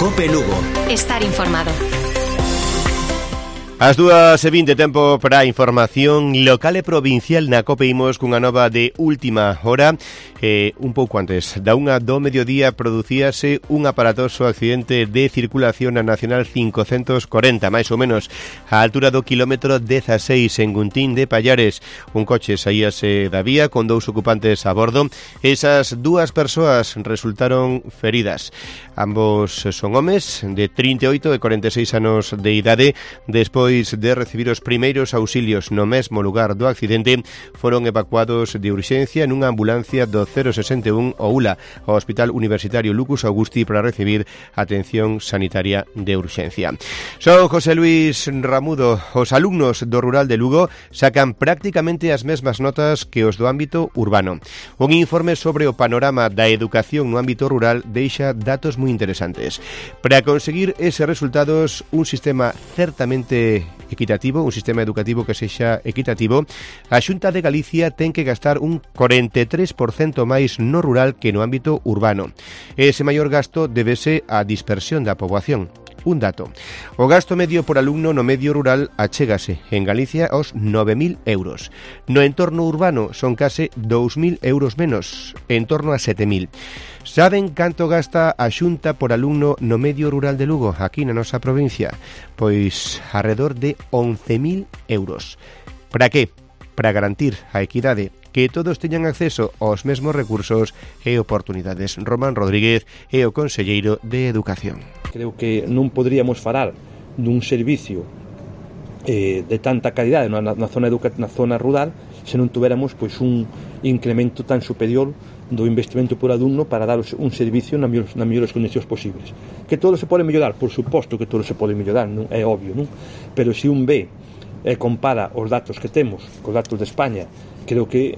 COPE Lugo. Estar informado. As 2:20, tempo para a información local e provincial na COPE. Imos cunha nova de última hora. Un pouco antes da 1 do mediodía producíase un aparatoso accidente de circulación na Nacional 540, máis ou menos a altura do kilómetro 16 en Guntín de Pallares. Un coche saíase da vía con 2 ocupantes a bordo. Esas 2 persoas resultaron feridas. Ambos son homes de 38 e 46 anos de idade. Despois de recibir os primeiros auxilios no mesmo lugar do accidente, foron evacuados de urxencia nunha ambulancia do 061 o ULA ao Hospital Universitario Lucas Augusti para recibir atención sanitaria de urxencia. Son José Luis Ramudo. Os alumnos do Rural de Lugo sacan prácticamente as mesmas notas que os do ámbito urbano. Un informe sobre o panorama da educación no ámbito rural deixa datos moi interesantes. Para conseguir eses resultados, un sistema certamente equitativo, un sistema educativo que sexa equitativo, a Xunta de Galicia ten que gastar un 43% máis no rural que no ámbito urbano. Ese maior gasto débese á dispersión da poboación. Un dato: o gasto medio por alumno no medio rural achégase en Galicia aos 9.000 euros. No entorno urbano son case 2.000 euros menos, en torno a 7.000. Saben canto gasta a Xunta por alumno no medio rural de Lugo, aquí na nosa provincia? Pois alrededor de 11.000 euros. Para que? Para garantir a equidade, que todos teñan acceso aos mesmos recursos e oportunidades. Román Rodríguez é o conselleiro de Educación. Creo que non poderíamos falar dun servicio de tanta calidade na zona rural se non tuveramos pois un incremento tan superior do investimento por alumno para dar un servicio nas mellores condicións posibles. Que todo se pode mellorar, por suposto que todo se pode mellorar, non é obvio, non? Pero se un ve e compara os datos que temos cos datos de España, creo que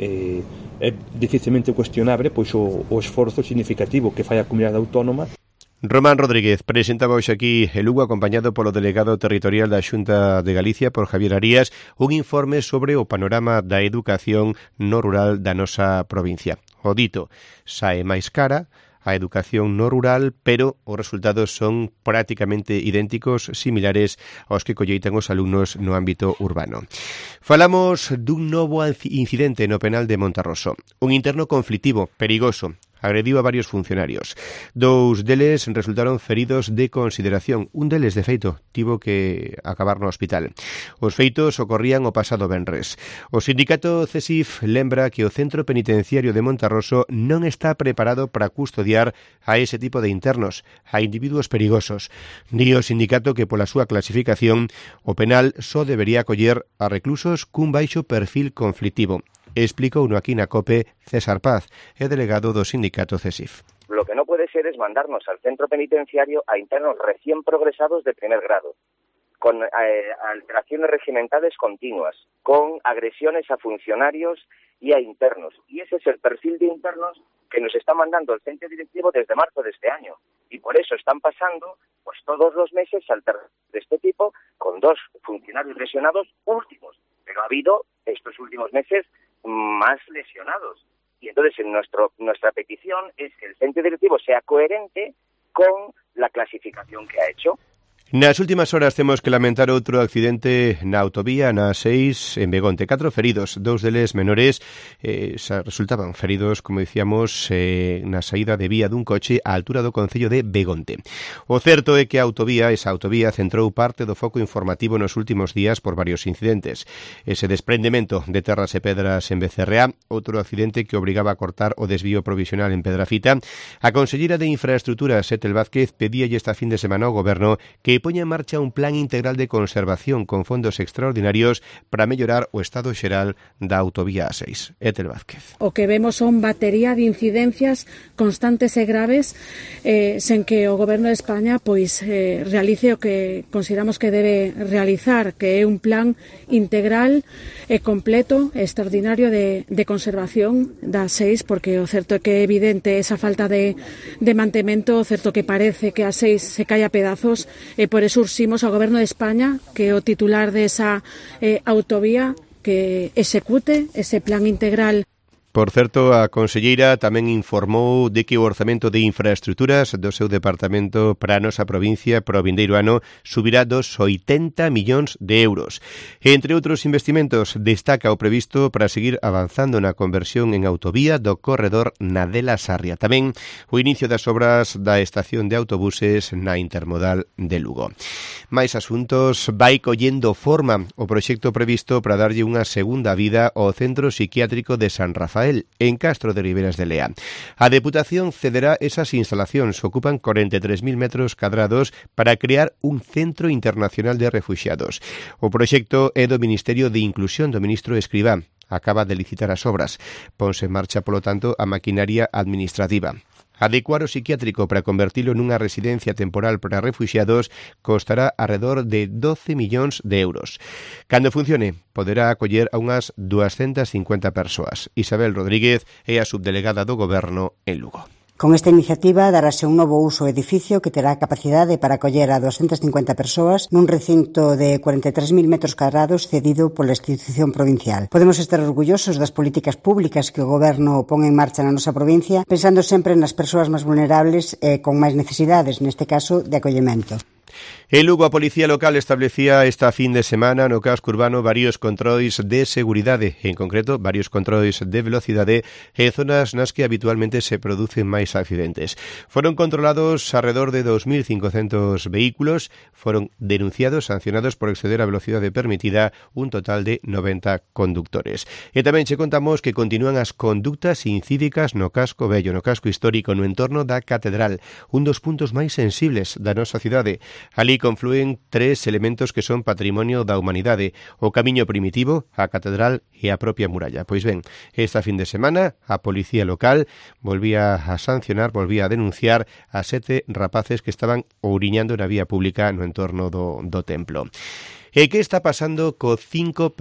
é dificilmente cuestionable pois o esforzo significativo que fai a comunidade autónoma. Román Rodríguez presentaba hoxe aquí en Lugo, acompañado polo delegado territorial da Xunta de Galicia, por Javier Arías, un informe sobre o panorama da educación no rural da nosa provincia. O dito, sae máis cara a educación no rural, pero os resultados son prácticamente idénticos, similares aos que colleitan os alumnos no ámbito urbano. Falamos dun novo incidente no penal de Monterroso. Un interno conflitivo, perigoso, agrediu a varios funcionarios. 2 deles resultaron feridos de consideración. Un deles, de feito, tivo que acabar no hospital. Os feitos ocorrían o pasado venres. O sindicato CESIF lembra que o centro penitenciario de Monterroso non está preparado para custodiar a ese tipo de internos, a individuos perigosos. Di o sindicato que pola súa clasificación o penal só debería acoller a reclusos cun baixo perfil conflictivo. Explicou no aquí na COPE César Paz, é delegado do sindicato CESIF. Lo que no puede ser es mandarnos al centro penitenciario a internos recién progresados de primer grado, con alteraciones regimentales continuas, con agresiones a funcionarios y a internos. Y ese es el perfil de internos que nos está mandando el centro directivo desde marzo de este año. Y por eso están pasando pues todos los meses alternancias de este tipo con 2 funcionarios lesionados últimos. Pero ha habido estos últimos meses más lesionados. Y entonces nuestra petición es que el centro directivo sea coherente con la clasificación que ha hecho. Nas últimas horas temos que lamentar outro accidente na autovía na 6 en Begonte. 4 feridos, 2 deles menores, resultaban feridos, como dicíamos, na saída de vía dun coche á altura do concello de Begonte. O certo é que esa autovía centrou parte do foco informativo nos últimos días por varios incidentes. Ese desprendemento de terras e pedras en Becerreá, outro accidente que obrigaba a cortar o desvío provisional en Pedrafita. A conselleira de Infraestructuras, Etel Vázquez, pedíalle esta fin de semana ao Goberno que poña en marcha un plan integral de conservación con fondos extraordinarios para mellorar o estado xeral da autovía A6. Etel Vázquez. O que vemos son batería de incidencias constantes e graves sen que o Goberno de España realice o que consideramos que debe realizar, que é un plan integral e completo, extraordinario de conservación da A6, porque o certo é que é evidente esa falta de mantemento, o certo que parece que a A6 se cae a pedazos, e por eso urximos ao Goberno de España, que é o titular desa autovía, que execute ese plan integral. Por certo, a conselleira tamén informou de que o orzamento de infraestructuras do seu departamento para a nosa provincia para o vindeiro ano subirá dos 80 millóns de euros. Entre outros investimentos, destaca o previsto para seguir avanzando na conversión en autovía do corredor Nadela-Sarria. Tamén o inicio das obras da estación de autobuses na intermodal de Lugo. Mais asuntos, vai collendo forma o proxecto previsto para darlle unha segunda vida ao Centro Psiquiátrico de San Rafael en Castro de Riberas de Lea. A Deputación cederá esas instalacións, ocupan 43.000 metros cadrados para crear un centro internacional de refuxiados. O proxecto é do Ministerio de Inclusión do ministro Escrivá. Acaba de licitar as obras. Ponse en marcha, polo tanto, a maquinaria administrativa. Adecuar o psiquiátrico para convertilo nunha residencia temporal para refuxiados costará alrededor de 12 millóns de euros. Cando funcione, poderá acoller a unhas 250 persoas. Isabel Rodríguez é a subdelegada do Goberno en Lugo. Con esta iniciativa darase un novo uso ao edificio que terá capacidade para acoller a 250 persoas nun recinto de 43.000 metros cadrados cedido pola institución provincial. Podemos estar orgullosos das políticas públicas que o Goberno pon en marcha na nosa provincia, pensando sempre nas persoas máis vulnerables e con máis necesidades, neste caso de acollemento. En Lugo, a Policía Local establecía esta fin de semana no casco urbano varios controis de seguridade, en concreto varios controis de velocidade en zonas nas que habitualmente se producen máis accidentes. Foron controlados alrededor de 2.500 vehículos, foron denunciados, sancionados por exceder a velocidade permitida un total de 90 conductores. E tamén che contamos que continúan as conductas incívicas no casco vello, no casco histórico, no entorno da Catedral, un dos puntos máis sensibles da nosa cidade. Ali conflúen tres elementos que son patrimonio da humanidade: o camiño primitivo, a catedral e a propia muralla. Pois ben, esta fin de semana a Policía Local volvía a sancionar, volvía a denunciar a 7 rapaces que estaban ouriñando na vía pública no entorno do templo. E que está pasando co 5%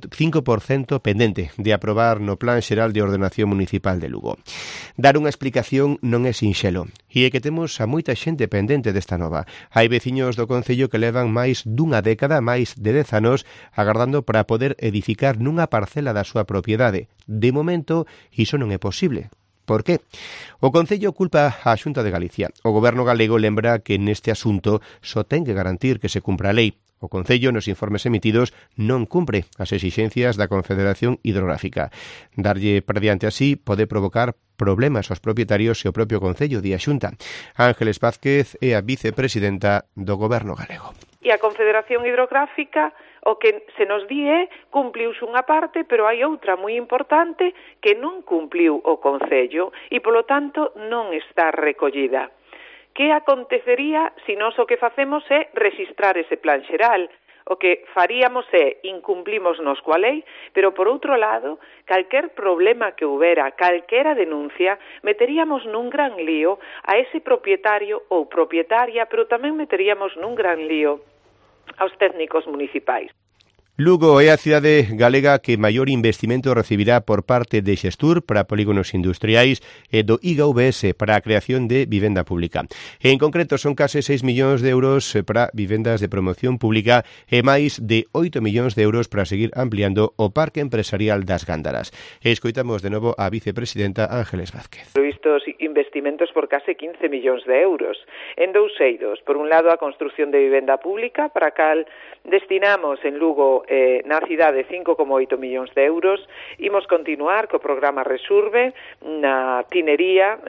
pendente de aprobar no Plan Xeral de Ordenación Municipal de Lugo? Dar unha explicación non é sinxelo, e é que temos a moita xente pendente desta nova. Hai veciños do concello que levan máis dunha década, máis de 10 anos, agardando para poder edificar nunha parcela da súa propiedade. De momento, iso non é posible. Por qué? O Concello culpa a Xunta de Galicia. O Goberno galego lembra que neste asunto só ten que garantir que se cumpra a lei. O Concello, nos informes emitidos, non cumpre as exixencias da Confederación Hidrográfica. Darlle para diante así pode provocar problemas aos propietarios e ao propio Concello, di a Xunta. Ángeles Vázquez é a vicepresidenta do Goberno galego. E a Confederación Hidrográfica o que se nos di é cumpliuse unha parte, pero hai outra moi importante que non cumpliu o Concello e, polo tanto, non está recollida. Que acontecería se nós o que facemos é rexistrar ese plan xeral? O que faríamos é incumplimos nos coa lei, pero por outro lado, calquer problema que houbera, calquera denuncia, meteríamos nun gran lío a ese propietario ou propietaria, pero tamén meteríamos nun gran lío aos técnicos municipais. Lugo é a cidade galega que maior investimento recibirá por parte de Xestur para polígonos industriais e do IGVS para a creación de vivenda pública. En concreto, son case 6 millóns de euros para vivendas de promoción pública e máis de 8 millóns de euros para seguir ampliando o parque empresarial das Gándaras. Escoitamos de novo a vicepresidenta Ángeles Vázquez. Previstos investimentos por case 15 millóns de euros en dous eidos. Por un lado, a construción de vivenda pública, para a cal destinamos en Lugo na cidade 5,8 millóns de euros. Imos continuar co programa Resurbe na Tinería,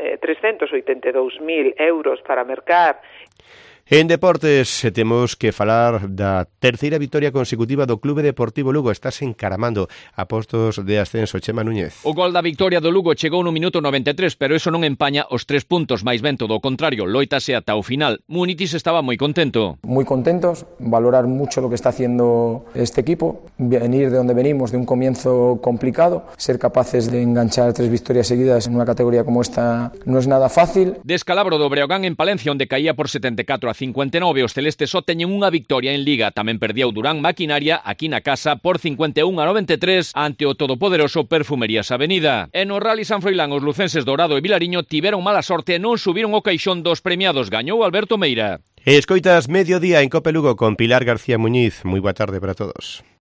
382.000 euros para mercar. En deportes temos que falar da terceira vitoria consecutiva do Clube Deportivo Lugo. Estás encaramando a postos de ascenso, Chema Núñez. O gol da victoria do Lugo chegou no minuto 93, pero eso non empaña os 3 puntos, máis ben todo o contrario, loitase ata o final. Munitis estaba moi contento. Muy contentos, valorar mucho lo que está haciendo este equipo, venir de donde venimos, de un comienzo complicado, ser capaces de enganchar 3 victorias seguidas en unha categoría como esta no es nada fácil. Descalabro do Breogán en Palencia, onde caía por 74 a 59, os celestes só teñen unha victoria en Liga. Tamén perdía o Durán Maquinaria aquí na casa por 51 a 93 ante o todopoderoso Perfumerías Avenida. E no Rally San Froilán, os lucenses Dourado e Vilariño tiveron mala sorte e non subiron o caixón dos premiados. Gañou Alberto Meira. Escoitas Mediodía en Cope Lugo con Pilar García Muñiz. Moi boa tarde para todos.